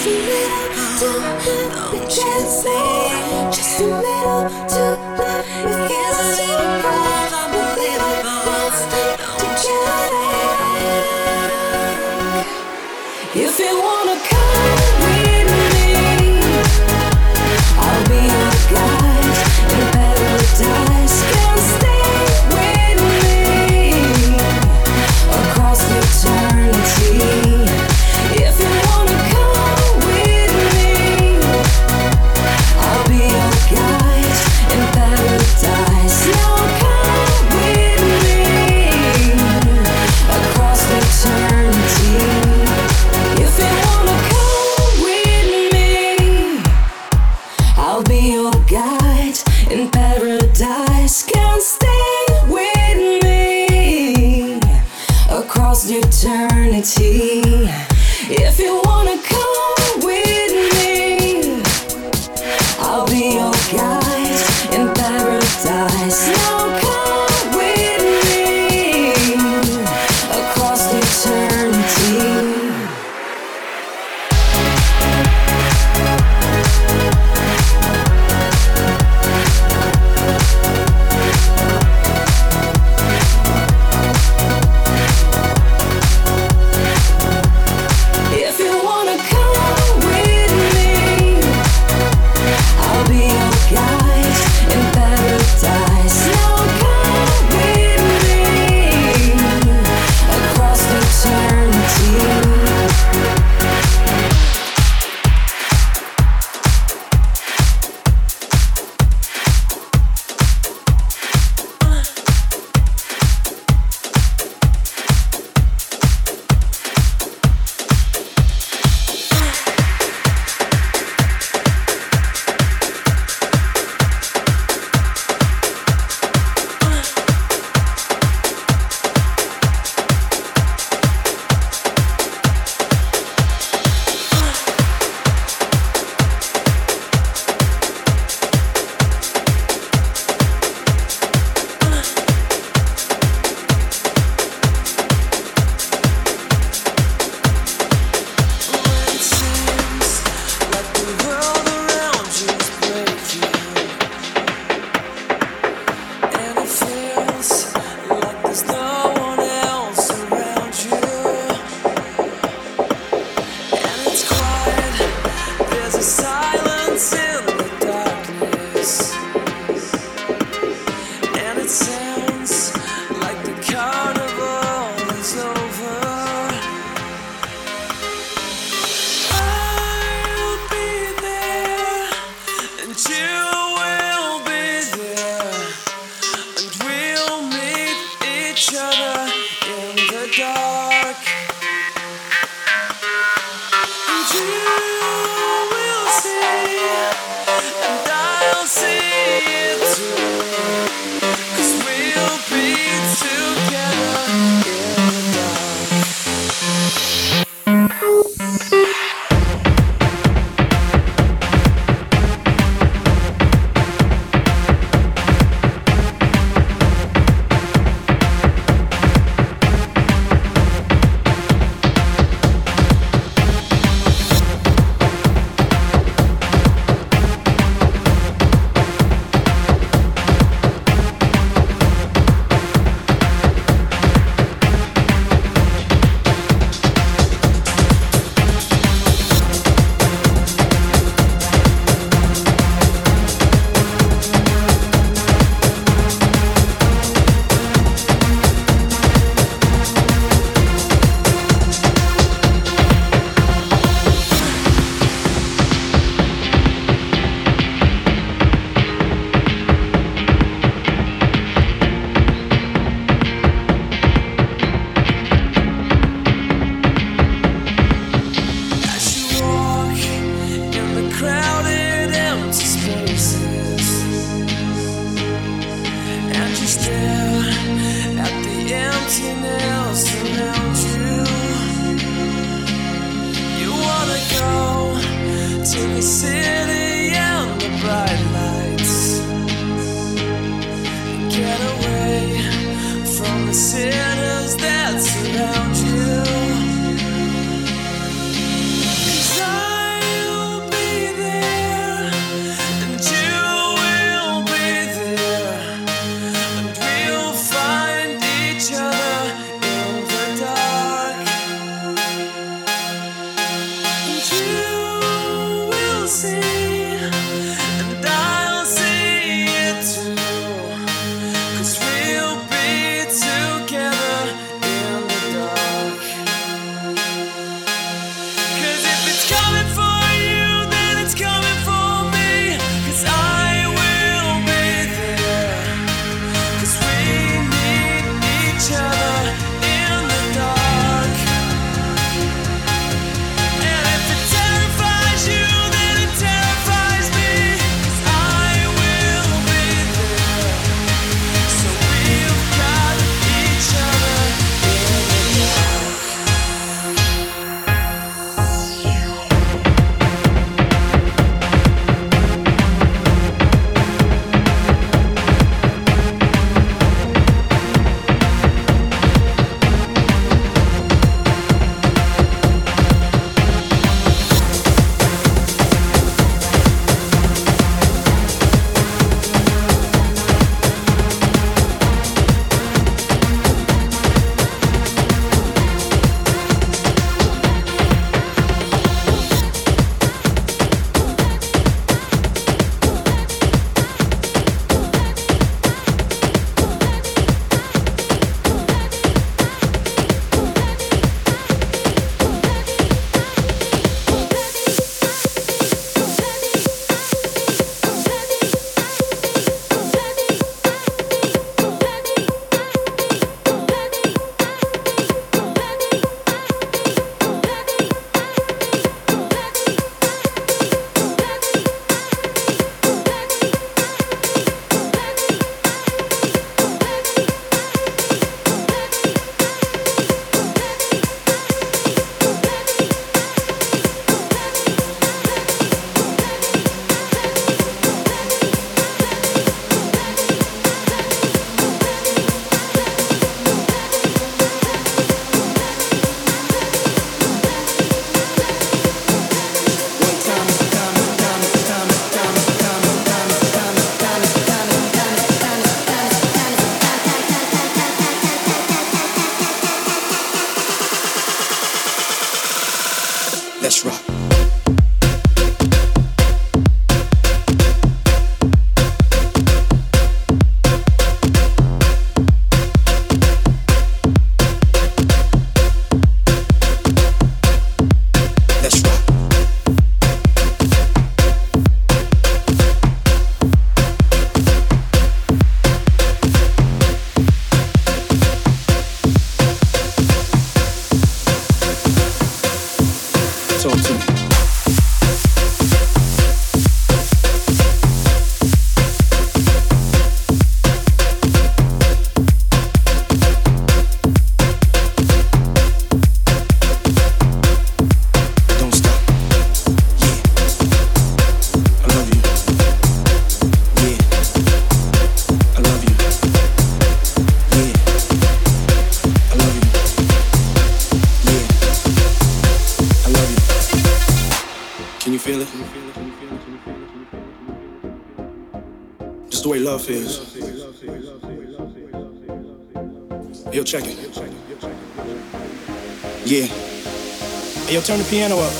If you wanna come with me, I'll be your guide in paradise. Come stay with me across eternity. If you wanna come with me, I'll be your guide in paradise. Now come with me across eternity. If you wanna come with me, I'll be your guide in paradise. Can stay with me across eternity. If you wanna come with me, I'll be your guide in paradise. Now come with me across eternity. If you wanna come with me, I'll be your guide in paradise. Now come with me across eternity. Sinners that surround you. 'Cause I Let's rock. Feels. Yo, check it. Yeah. Hey, yo, turn the piano up.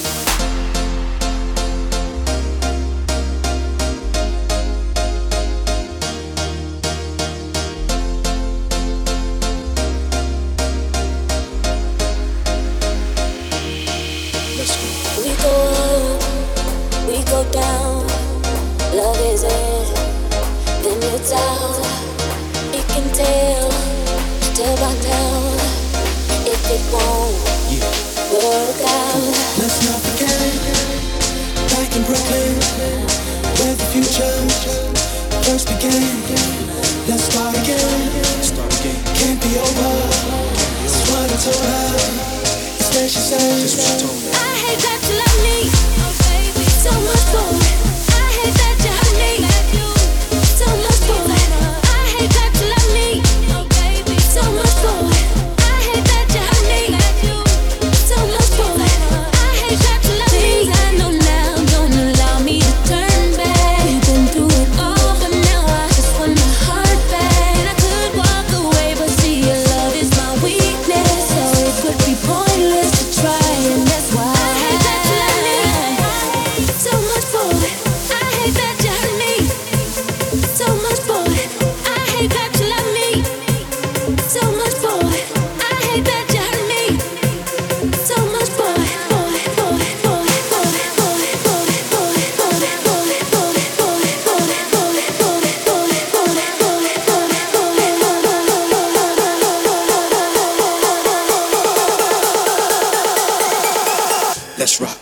Let's go. We go up, we go down. Love is it. Then it's out. You can tell by now if it won't work out. Let's not forget, back in Brooklyn, where the future first began. Let's start again. Can't be over. That's what I told her. Instead she said, I hate that you love me, oh baby, so much more. I hate that you hurt me. So much more. I hate that you love me, oh baby. So much more. I hate that you hurt me. So much more. I hate that you love me. I know now don't allow me to turn back. We've been through it all, but now I just want my heart back. I could walk away, but see your love is my weakness, so it would be pointless to try, and that's why I hate that you love me. So much more. I hate that you hurt me. So much boy, I hate that you love me. So much boy, I hate that you hurt me. So much boy, boy, boy, boy, boy, boy, boy, boy, boy, boy, boy, boy, boy, boy, boy. let's rock.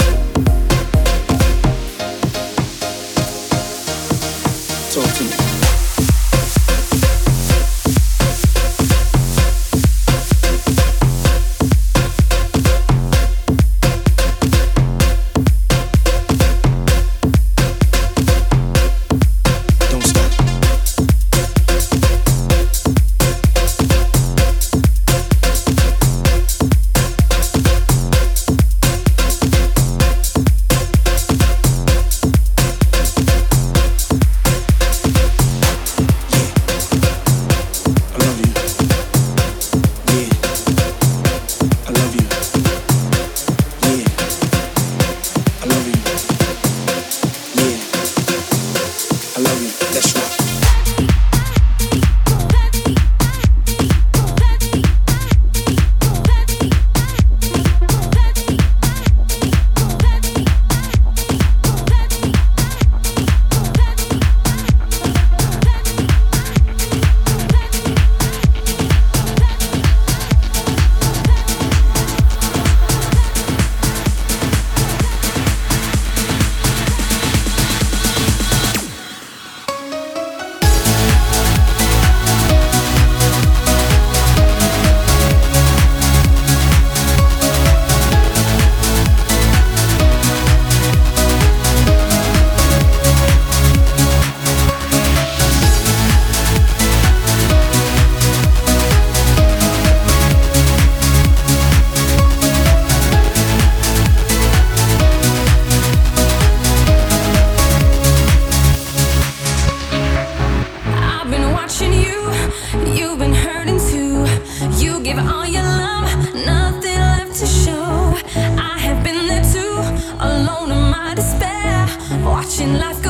Talk to me. Give all your love, nothing left to show. I have been there too, alone in my despair, watching life go